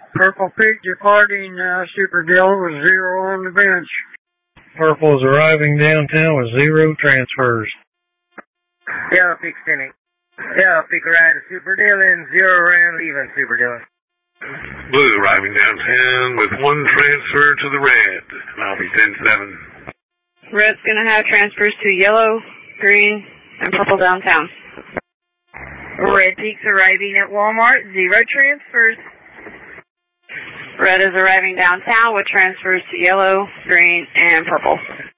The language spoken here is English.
Purple Peak departing Super Dealer with 0 on the bench. Purple is arriving downtown with 0 transfers. Yellow Peak Cynic. Yellow Peak arriving Super Dealer and 0 round leaving Super Dealer. Blue arriving downtown with 1 transfer to the red. I'll be 10-7. Red's going to have transfers to yellow, green, and purple downtown. Red Peak's arriving at Walmart, 0 transfers. Red is arriving downtown with transfers to yellow, green, and purple.